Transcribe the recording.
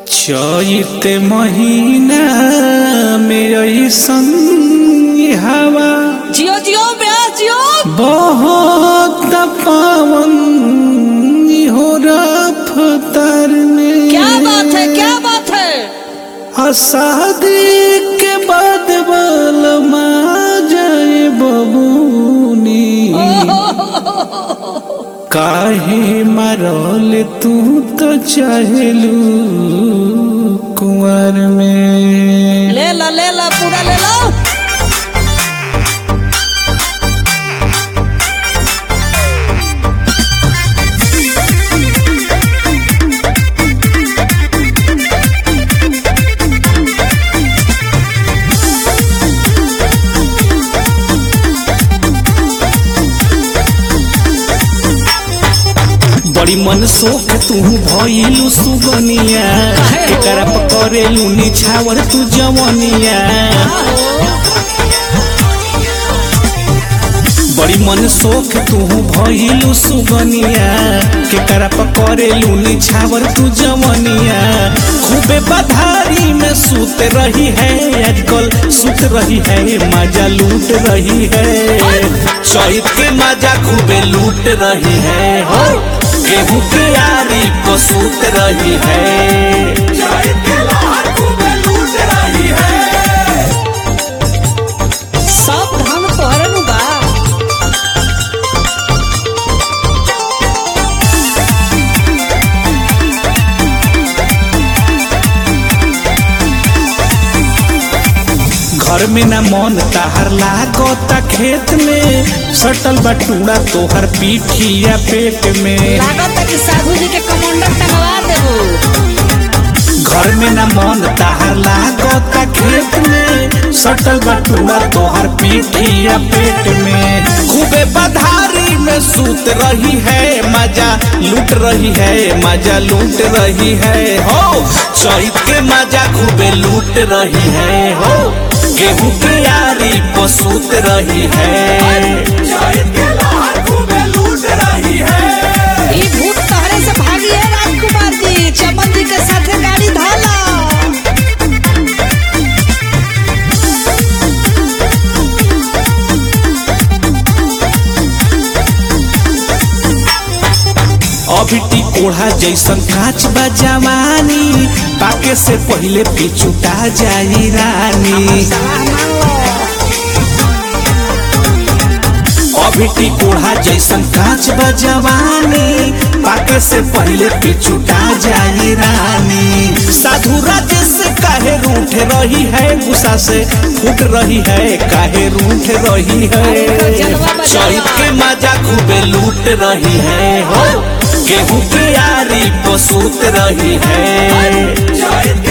चैत महीना में ऐसन हवा जियो जियो ब्यास जियो बहुत पावन हो रफ्तार में। क्या बात है क्या बात है। शादी के बाद बलमा जाए बबूनी काहे मरल तू तो चाहेलू कुंवर में। ले ला पूरा ले लो। बड़ी मन शोक तू भइलू सुगनिया एकरा पकड़ेलू निछावर तू जवनिया। बड़ी मन शोक तू भइलू सुगनिया केकरा पकड़ेलू निछावर तू जवनिया। खूबे बधारी में सूत रही है आजकल सूत रही है मजा लूट रही है। चैत के मजा खूबे लूट रही है हो गेहूं की यारी को सूत रही है। चैत के लहर खूबे लूट रही है। सब धान तोहरे बा। घर में न मन ताहर लागता खेत में सटल बटूरा तोहर पीठिया पेट में। लागत कि साधु जी के कमांडर टंगवा देबो। घर में न मन ताहर लागता खेत में सटल बटूरा तोहर पीठिया पेट में। खूबे बधारी में सूत रही है मजा लूट रही है मजा लूट रही है हो। चैत के मजा खूबे लूट रही है हो गेहूं की यारी को सूत रही है। चैत के लहर खूबे लूट रही है। ई भूत तहरे से भागी है राजकुमार जी चमन जी के साथे गाड़ी धाला। अभी टिकोढ़ा जैसन कांच बा जवानी पाके से पहले पिछुटा जाई रानी। अभी टिकोढ़ा जैसन कांच बा जवानी पाके से पहले पिछुटा जाई रानी। साधु राजे से काहे रूठ रही है गुस्सा से फूट रही है काहे रूठ रही है। चैत के मजा खूबे लूट रही है हो गेहूं की यारी को सूत रही है।